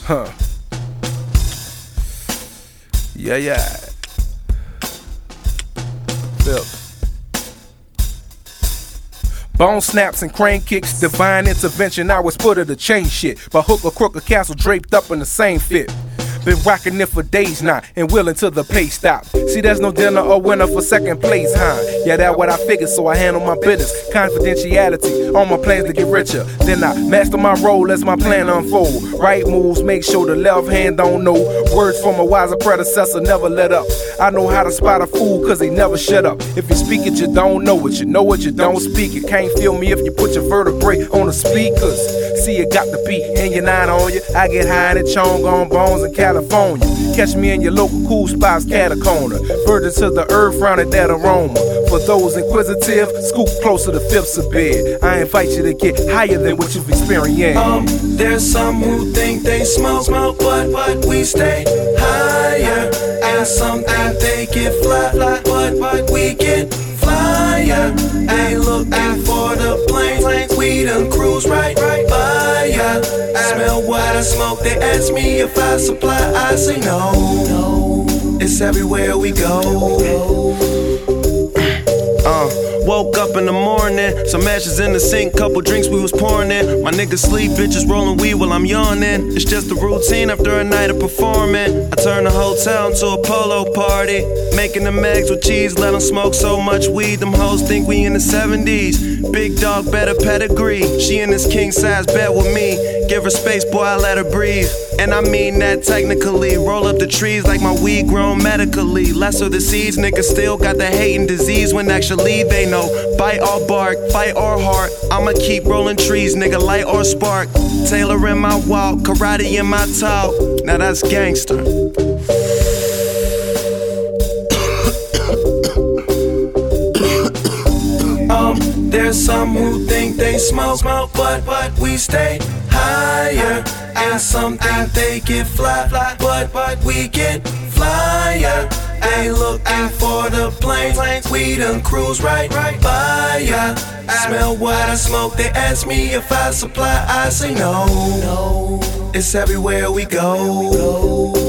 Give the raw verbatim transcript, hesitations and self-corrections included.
Huh. Yeah, yeah. Phil. Bone snaps and crane kicks, divine intervention. I was put her to change shit. By hook or crook, a castle draped up in the same fit. Been rocking it for days now and willing till the pay stop. See, there's no dinner or winner for second place, huh? Yeah, that's what I figured, so I handle my business. Confidentiality on my plans to get richer. Then I master my role as my plan unfold. Right moves, make sure the left hand don't know. Words from a wiser predecessor, never let up. I know how to spot a fool, cause he never shut up. If you speak it, you don't know it. You know it, you don't speak it. Can't feel me if you put your vertebrae on the speakers. See, you got the beat and you're not on you. I get high in the chong on bones in California. Catch me in your local cool spots, Catacorner. Further to the earth, round at that aroma. For those inquisitive, scoop closer to fifths of bed. I invite you to get higher than what you've experienced. Um, there's some who think they smoke, smoke, but, but we stay higher. And some think they get fly, fly, but, but we get flyer. Ain't looking for the planes, we done cruise right, right by ya. Smell what I smoke, they ask me if I supply, I say no, no. It's everywhere we go. Uh, woke up in the morning, some ashes in the sink, couple drinks we was pouring in. My niggas sleep, bitches rolling weed while I'm yawning. It's just a routine after a night of performing. I turn the hotel into a polo party, making them eggs with cheese, let them smoke so much weed, them hoes think we in the seventies. Big dog, better pedigree, she in this king size bed with me. Give her space, boy, I let her breathe. And I mean that technically. Roll up the trees like my weed grown medically. Lesser the seeds, niggas still got the hating disease when actually they know. Bite or bark, fight or heart, I'ma keep rolling trees, nigga, light or spark. Taylor in my walk, karate in my talk. Now that's gangster. Um, there's some who think they smoke, smoke, but, but we stay higher. And some think they get fly, fly, but, but we get flyer. Ain't looking for the planes, we done cruise right, right by ya. Smell what I smoke, they ask me if I supply, I say no, no. It's everywhere we go.